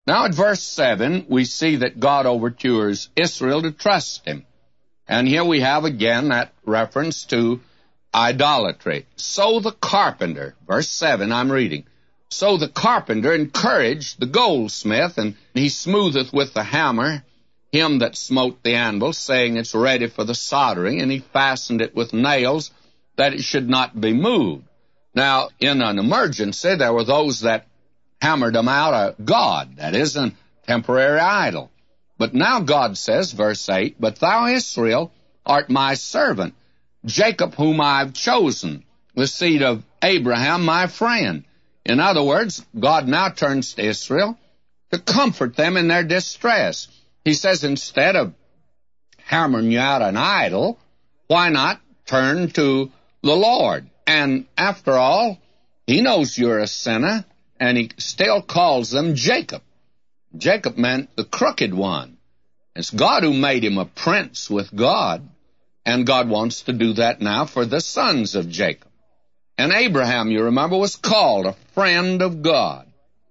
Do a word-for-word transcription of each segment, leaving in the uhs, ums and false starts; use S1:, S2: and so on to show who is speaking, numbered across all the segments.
S1: Now at verse seven, we see that God overtures Israel to trust him. And here we have again that reference to idolatry. So the carpenter, verse seven, I'm reading, so the carpenter encouraged the goldsmith, and he smootheth with the hammer him that smote the anvil, saying, it's ready for the soldering, and he fastened it with nails, that it should not be moved. Now, in an emergency, there were those that hammered them out a god, that is, a temporary idol. But now God says, verse eight, but thou, Israel, art my servant, Jacob whom I have chosen, the seed of Abraham my friend. In other words, God now turns to Israel to comfort them in their distress. He says, instead of hammering you out an idol, why not turn to the Lord? And after all, he knows you're a sinner, and he still calls them Jacob. Jacob meant the crooked one. It's God who made him a prince with God, and God wants to do that now for the sons of Jacob. And Abraham, you remember, was called a friend of God.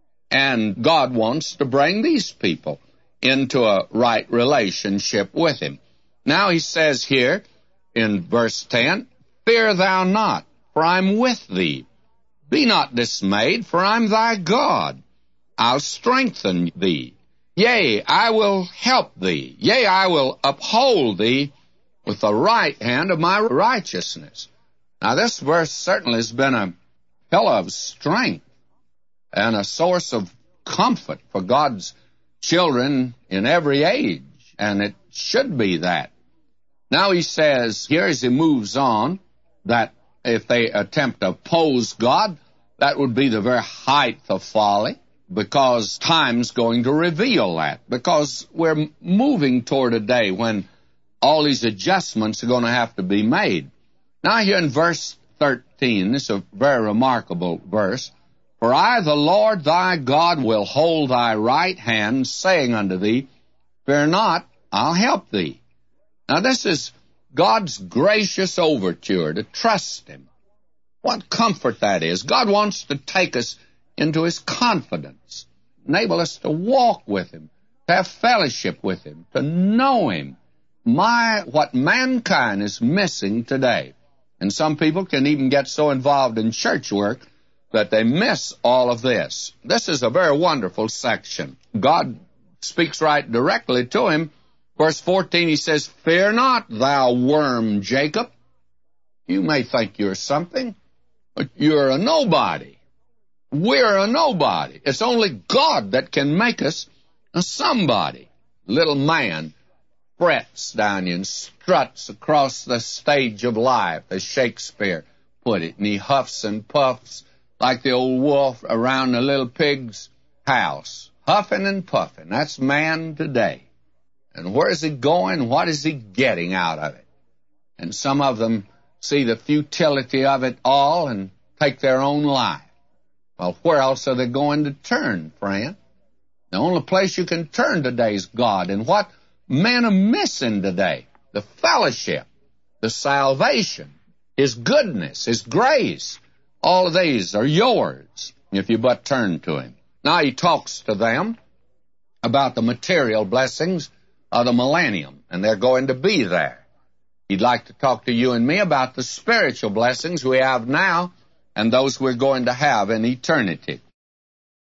S1: And God wants to bring these people into a right relationship with him. Now he says here in verse ten, fear thou not, for I'm with thee. Be not dismayed, for I'm thy God. I'll strengthen thee. Yea, I will help thee. Yea, I will uphold thee with the right hand of my righteousness. Now this verse certainly has been a pillar of strength and a source of comfort for God's children in every age, and it should be that. Now he says here as he moves on that if they attempt to oppose God, that would be the very height of folly, because time's going to reveal that, because we're moving toward a day when all these adjustments are going to have to be made. Now here in verse thirteen, this is a very remarkable verse, for I, the Lord thy God, will hold thy right hand, saying unto thee, fear not, I'll help thee. Now this is God's gracious overture to trust him. What comfort that is. God wants to take us into his confidence, enable us to walk with him, to have fellowship with him, to know him. My, what mankind is missing today. And some people can even get so involved in church work that they miss all of this. This is a very wonderful section. God speaks right directly to him. Verse fourteen, he says, fear not, thou worm Jacob. You may think you're something, but you're a nobody. We're a nobody. It's only God that can make us a somebody. Little man frets down you and struts across the stage of life, as Shakespeare put it, and he huffs and puffs like the old wolf around the little pig's house, huffing and puffing. That's man today. And where is he going? What is he getting out of it? And some of them see the futility of it all and take their own life. Well, where else are they going to turn, friend? The only place you can turn today is God. And what men are missing today, the fellowship, the salvation, his goodness, his grace, all of these are yours if you but turn to him. Now he talks to them about the material blessings of the millennium, and they're going to be there. He'd like to talk to you and me about the spiritual blessings we have now and those we're going to have in eternity.